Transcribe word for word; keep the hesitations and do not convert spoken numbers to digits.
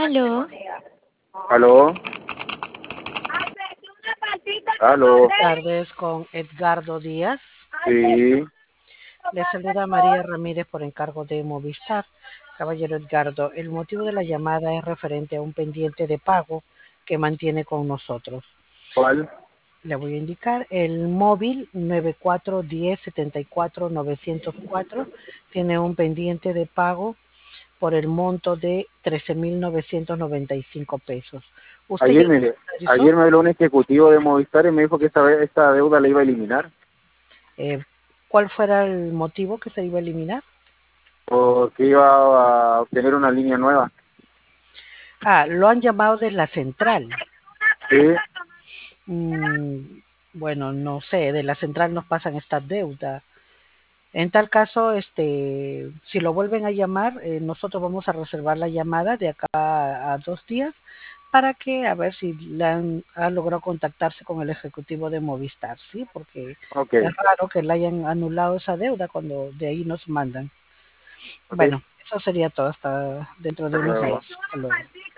Aló, ¿Aló? ¿Aló? Tardes con Edgardo Díaz. Sí. Le saluda María Ramírez por encargo de Movistar. Caballero Edgardo, el motivo de la llamada es referente a un pendiente de pago que mantiene con nosotros. ¿Cuál? Le voy a indicar el móvil nueve cuatro uno cero siete cuatro nueve cero cuatro tiene un pendiente de pago por el monto de trece mil novecientos noventa y cinco pesos. ¿Usted ya Ayer me, regularizó? ayer me habló un ejecutivo de Movistar y me dijo que esta, vez- esta deuda la iba a eliminar. Eh, ¿Cuál fuera el motivo que se iba a eliminar? O que iba a obtener una línea nueva. Ah, lo han llamado de la central. Sí. Mm, bueno, no sé, de la central nos pasan estas deudas. En tal caso, este, si lo vuelven a llamar, eh, nosotros vamos a reservar la llamada de acá a, a dos días para que a ver si le han, ha logrado contactarse con el ejecutivo de Movistar, ¿sí? Porque Ok. es raro que le hayan anulado esa deuda cuando de ahí nos mandan. Ok. Bueno, eso sería todo hasta dentro de Hasta unos luego. días. Hasta luego.